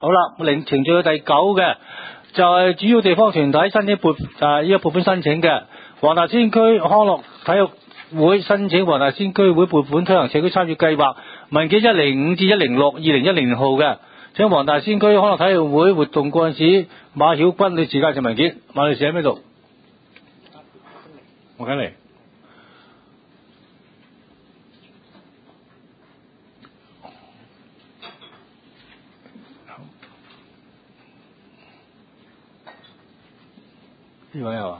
好啦，程序嘅第9嘅就係主要地方團體申請呢個撥款申請嘅，黃大仙區康樂體育會申請黃大仙區會撥款推行社區參與計劃，文件105至106 2010年號嘅，請黃大仙區康樂體育會活動幹事馬曉君女士介紹文件。馬女士喺邊度？我緊嚟。呢位係嘛？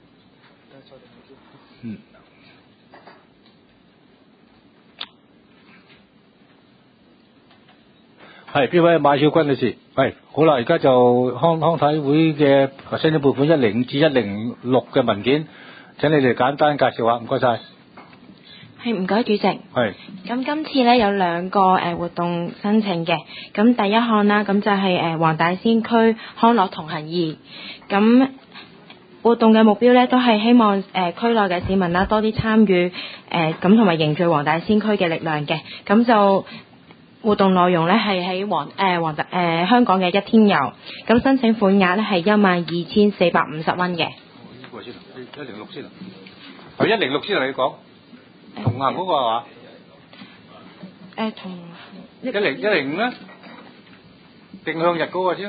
係邊位？馬曉君女士。係好啦，而家就康體會嘅申請撥款105至106嘅文件，請你哋簡單介紹下，唔該晒。 係，唔該主席。 係。咁今次咧有2個活動申請嘅，咁第一項啦，咁就係黃大仙區康樂同行2，咁活動嘅目標咧都係希望區內嘅市民啦多啲參與，咁同埋凝聚黃大仙區嘅力量嘅，咁就活動內容咧係喺香港嘅1天遊，咁申請款額咧係12,450蚊嘅。 呢個先，106先，係106先嚟講，同行嗰個係嘛？ 同 105咧，定向日嗰個先。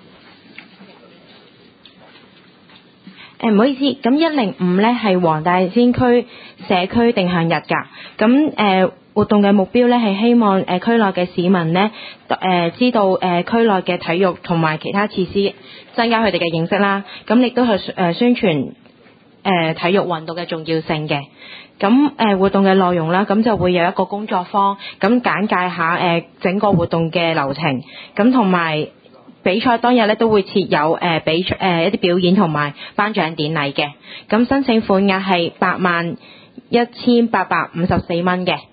唔好意思，咁105咧係黃大仙區社區定向日㗎，咁活動嘅目標咧係希望區內嘅市民咧知道區內嘅體育同埋其他設施，增加佢哋嘅認識啦，咁亦都係宣傳體育運動嘅重要性嘅。咁活動嘅內容啦，咁就會有一個工作坊，咁簡介下整個活動嘅流程，咁同埋比賽當日咧都會設有一啲表演同埋頒獎典禮嘅。咁申請款額係81,854蚊嘅。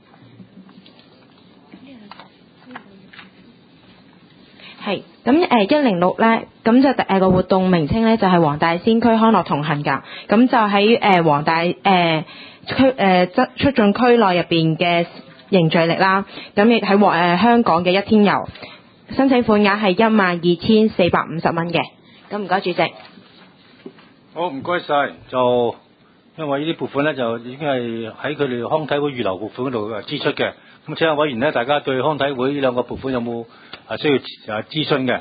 係，咁106咧，咁就個活動名稱咧就係黃大仙區康樂同行㗎，咁就喺黃大促進區內入邊嘅凝聚力啦，咁亦喺香港嘅1天遊，申請款額係12,450蚊嘅。咁唔該主席。 好，唔該晒。就因為呢啲撥款咧就已經係喺佢哋康體會預留撥款嗰度支出嘅，咁請下委員咧，大家對康體會呢2個撥款有冇需要諮詢嘅？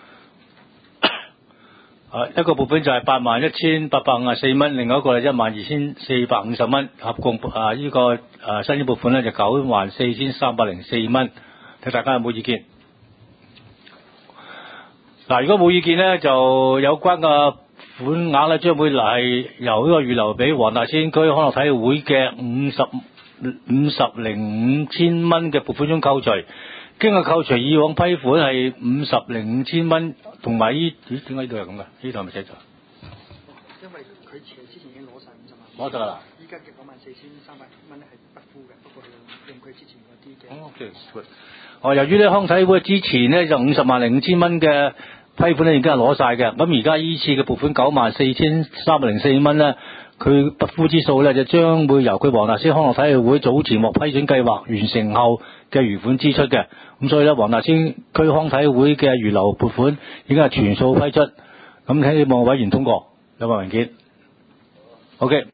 一個撥款就係81,854蚊，另外一個係12,450蚊，合共呢個申請撥款咧就94,304蚊，睇大家有冇意見？嗱，如果冇意見咧，就有關嘅款額咧將會係由呢個預留俾黃大仙區康樂體育會嘅50,500蚊嘅撥款中扣除，經過扣除以往批款係50,500蚊，同埋點解呢度係咁嘅？呢度係咪寫咗？ 因為佢之前已經攞晒50萬。 攞晒啦。 依家嘅94,300蚊咧係不敷嘅，不過係用佢之前嗰啲嘅。 OK，由於咧康體會之前咧就50,500蚊嘅批款咧已經係攞晒嘅，咁而家依次嘅撥款94,304蚊咧，佢不敷之數咧就將會由佢黃大仙康樂體育會早前獲批准計劃完成後嘅餘款支出嘅，咁所以咧黃大仙區康體會嘅預留撥款已經係全數批出，咁希望委員通過有冇文件 ？OK。